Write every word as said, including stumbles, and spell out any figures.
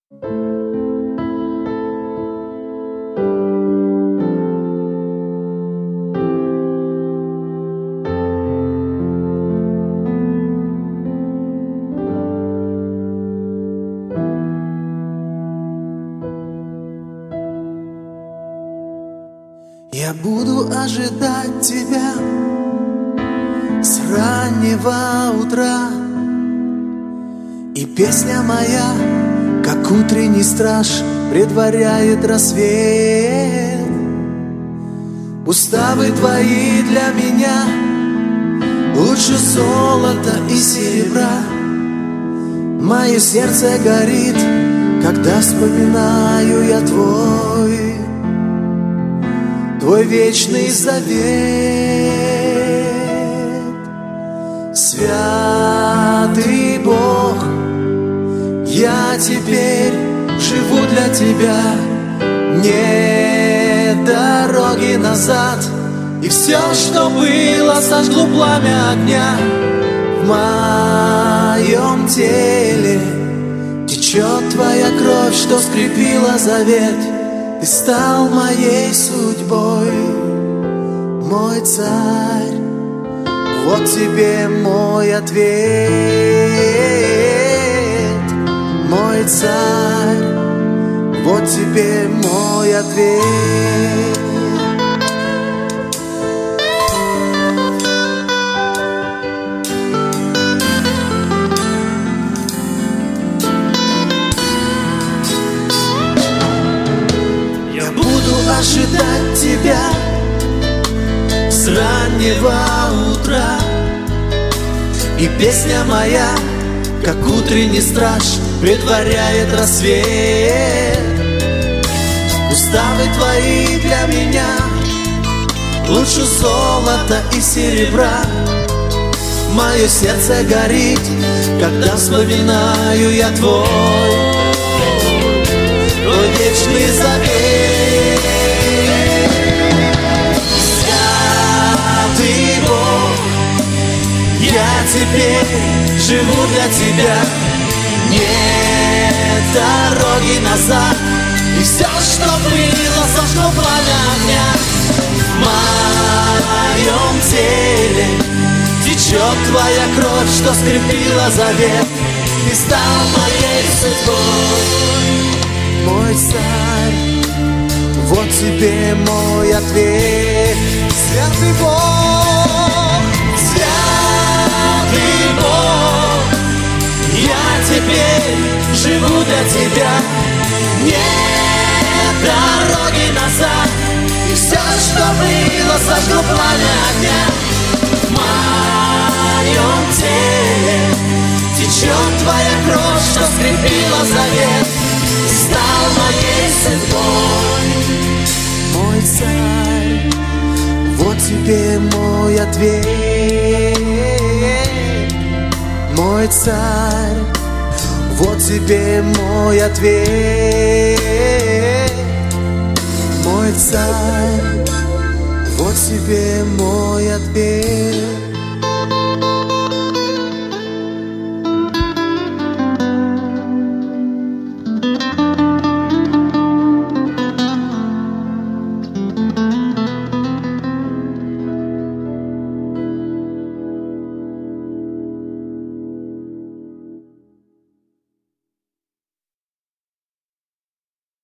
Я буду ожидать тебя с раннего утра, и песня моя, как утренний страж, предваряет рассвет. Уставы твои для меня лучше золота и серебра. Мое сердце горит, когда вспоминаю я твой Твой вечный завет. Святый Бог, я теперь живу для Тебя. Нет дороги назад, и все, что было, сожгло пламя огня. В моем теле течет Твоя кровь, что скрепила завет. Ты стал моей судьбой, мой царь. Вот тебе мой ответ, мой царь. Вот тебе мой ответ. Ожидать тебя с раннего утра, и песня моя, как утренний страж, предваряет рассвет. Уставы твои для меня лучше золота и серебра. Мое сердце горит, когда вспоминаю я твой Твой вечный завет. Я теперь живу для Тебя. Нет дороги назад, и все, что было, сожгло пламя огня. В моем теле течет Твоя кровь, что скрепила завет. Ты стал моей судьбой, мой царь. Вот тебе мой ответ. Святый Бог, Святый Бог, я теперь живу для Тебя. Нет дороги назад, и все, что было, сожгло пламя огня. В моем теле течет Твоя кровь, что скрепила завет. Стал моей судьбой, мой царь. Вот тебе мой ответ, мой царь. Вот тебе мой ответ, мой царь. Вот тебе мой ответ.